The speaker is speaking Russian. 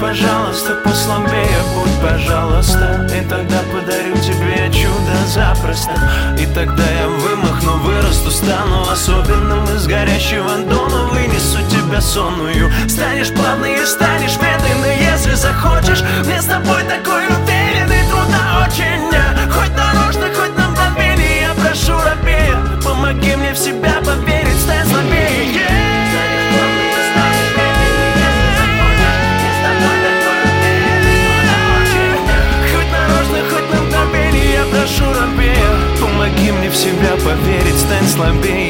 пожалуйста, послабее будь, пожалуйста. И тогда подарю тебе чудо запросто. И тогда я вымахну, вырасту, стану особенным. Из горящего дома вынесу тебя сонную. Станешь плавной и станешь медленной, если захочешь. Мне с тобой такой уверенный, трудно очень. Хоть нарочно, хоть на мгновение, я прошу рабея, помоги мне в себя поверить, стань слабее. Прошу рабея, помоги мне в себя поверить, стань слабее.